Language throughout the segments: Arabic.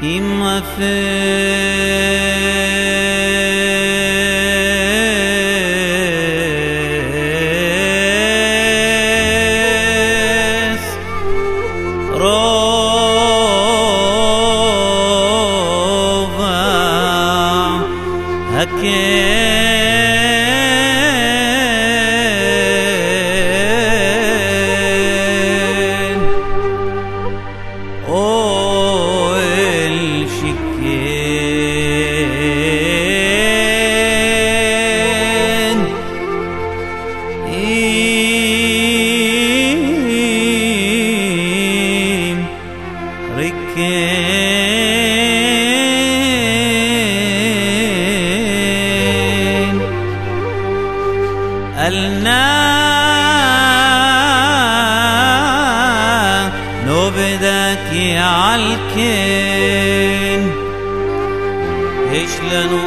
إما فيس روفا هكين او الشكين إيم ركين النا نبدك عالكين إيش لنو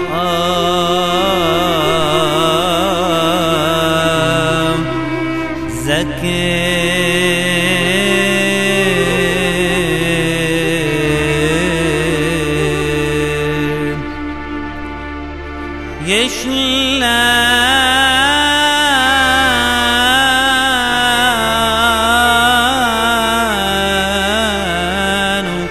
زكين يشلانو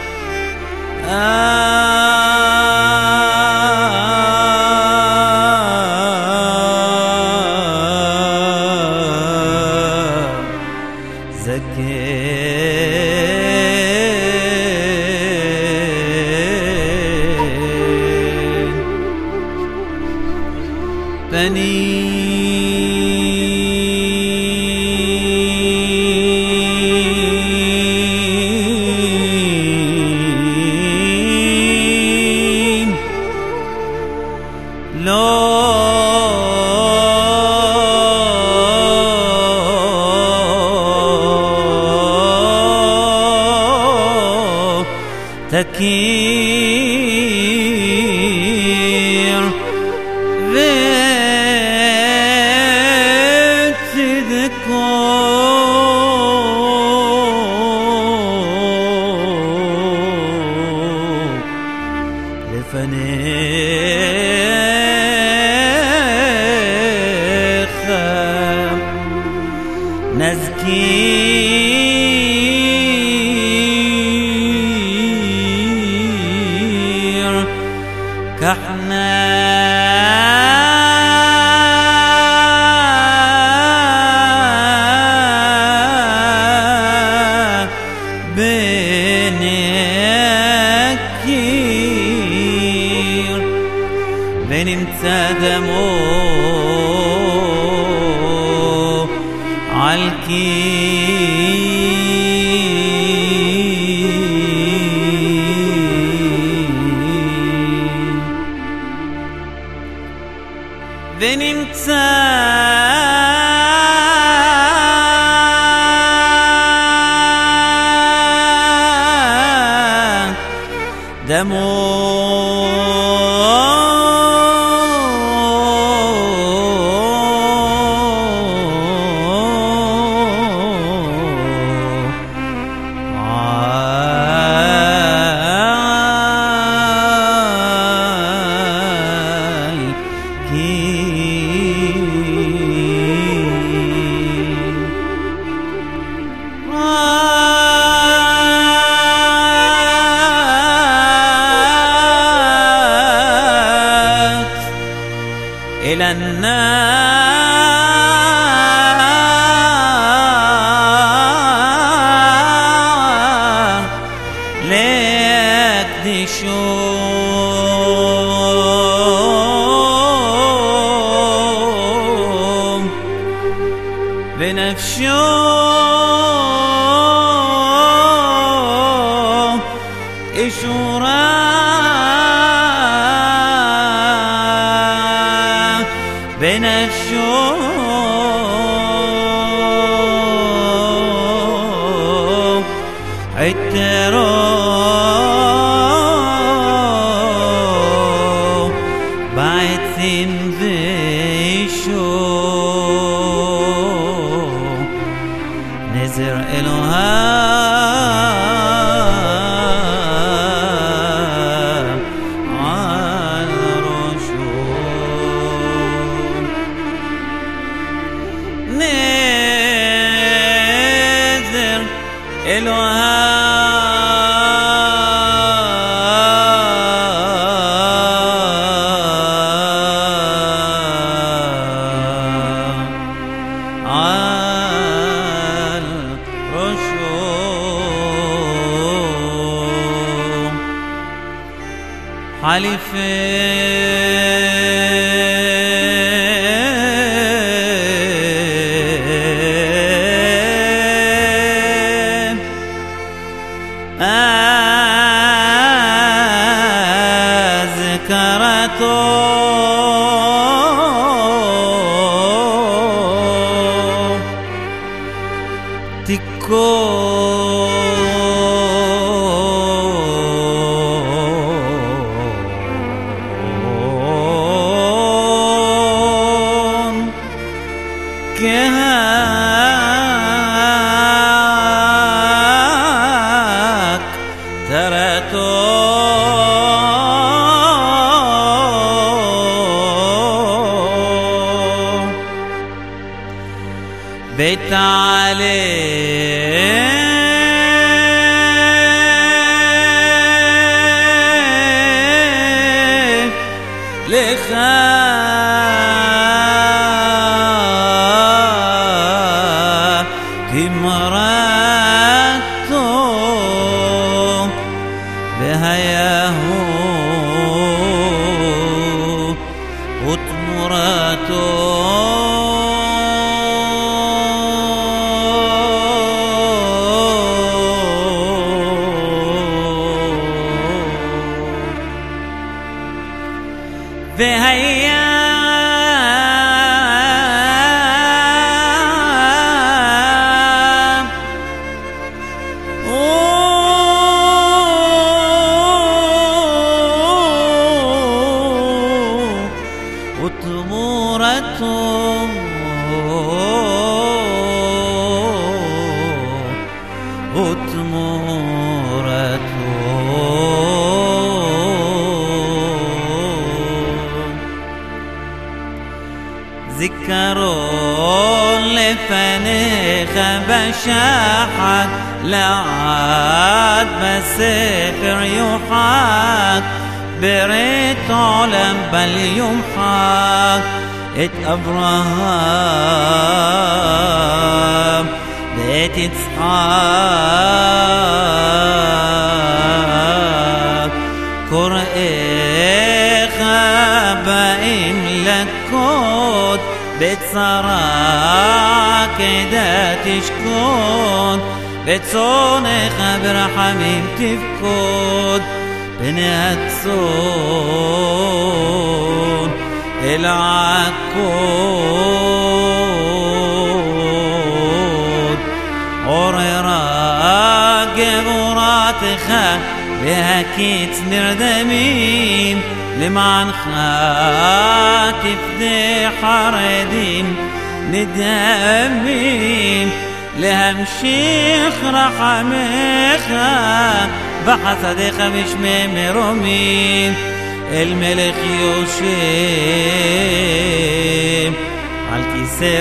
زكين بنين لو تكير لفنيخ نزكير كحنا بنكير بنمتدمو عالكين إلى النار لك دشوم بنفشوم إشورا بنفشوم عترو بعتين ذيشو نزر إلها حلفين ذكرته تكون كهاك ترتو بيت عليه لخاك مراتو بهياه وتمراتو بهيا وتمورته ذكروا لفنيخ بشاحك لعاد مسافر يوحاك بريت علم بل يمحاك ات أبراهام بيت إسحاق كرئيخ بائم لكود بيت سارة كدا تشكون بيت صونخ برحميم تفكود بنهتسون العكود عريرا قبراتخا بهكيت نردمين لمعن خاتف دي حردين ندمين لهم شيخ رحميخا بحسدخا مش ممرومين الملك يوشيم عالكيسي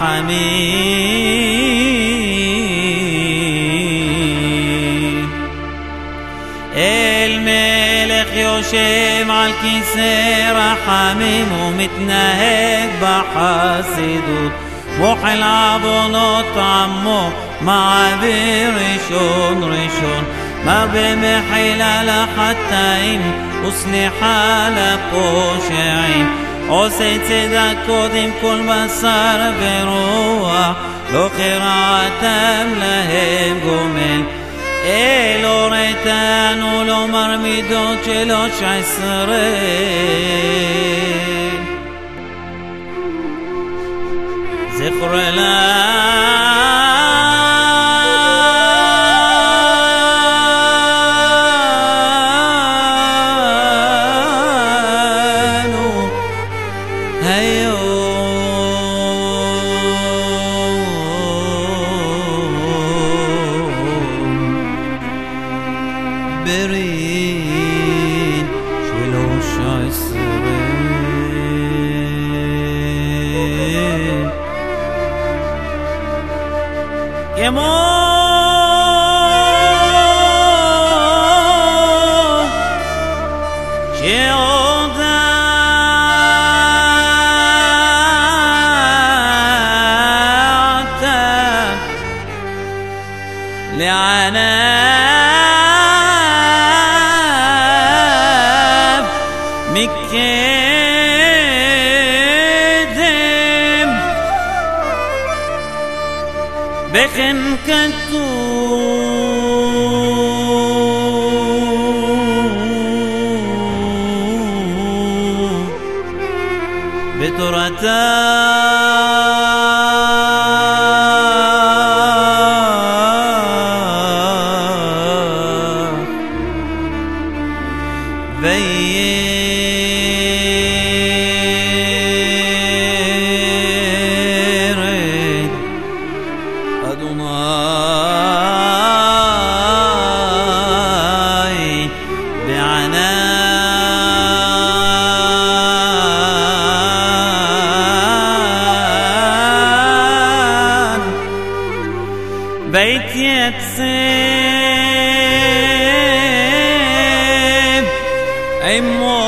رحمين الملك يوشيم عالكيسي رحمين ومتنهك بحاسدود محل عبونات عمو مع برشون رشون ما بمحل لحتى أصلح لقوشعين أوسيت سيدكودم كل بصر بروح لو قراءة لهم قومين إلو ريتان ولو مرميدو تلوش عسرين ذكر برين شلوش عسرين يمون شيودا لعناب מקדם בחנקתו בתורתה וירד אדוני בענן ויתייצב עמו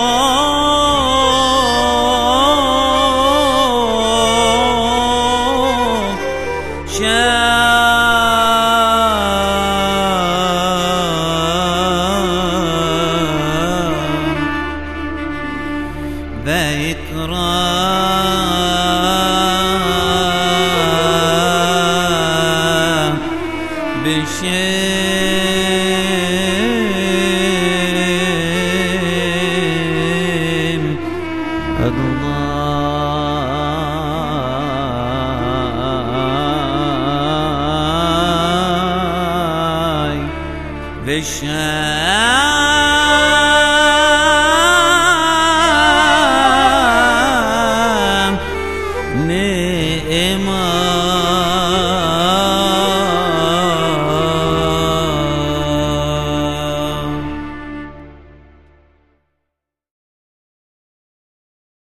ויקרא בשם אדוני ושם